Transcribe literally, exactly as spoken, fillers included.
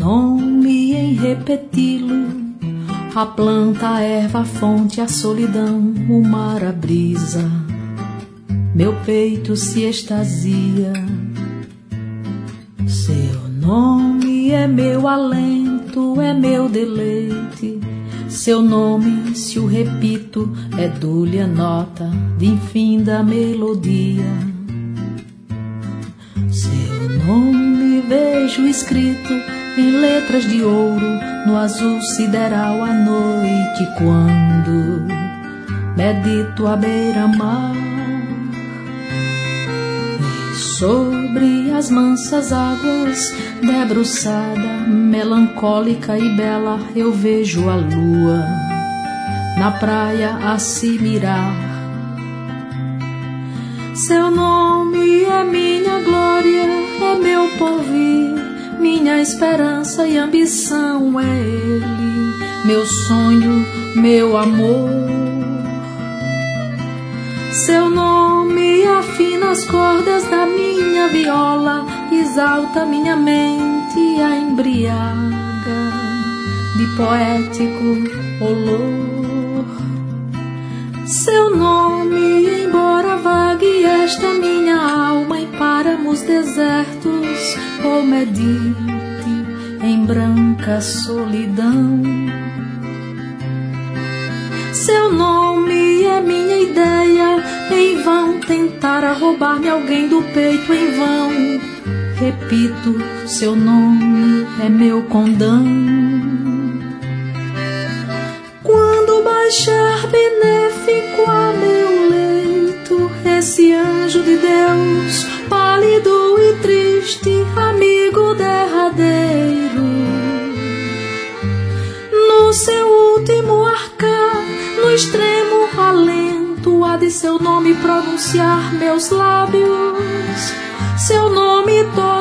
nome em repeti-lo, a planta, a erva, a fonte, a solidão, o mar, a brisa, meu peito se extasia. Seu nome é meu alento, é meu deleite. Seu nome, se o repito, é dulha nota de infinda melodia. Seu nome vejo escrito em letras de ouro no azul sideral à noite, quando medito à beira-mar. E sobre as mansas águas, debruçada, melancólica e bela, eu vejo a lua na praia a se mirar. Seu nome é minha glória, é meu porvir, minha esperança e ambição é ele, meu sonho, meu amor. Seu nome afina as cordas da minha viola, exalta minha mente, a embriaga de poético olor. Seu nome, embora vague esta minha alma em páramos desertos, ou medite em branca solidão. Seu nome é minha ideia, em vão tentar roubar-me alguém do peito, em vão. Repito, seu nome é meu condão. Quando baixar benéfico a meu leito, esse anjo de Deus, pálido e triste, amigo derradeiro, no seu último arcar, no extremo alento, há de seu nome pronunciar meus lábios, seu nome todo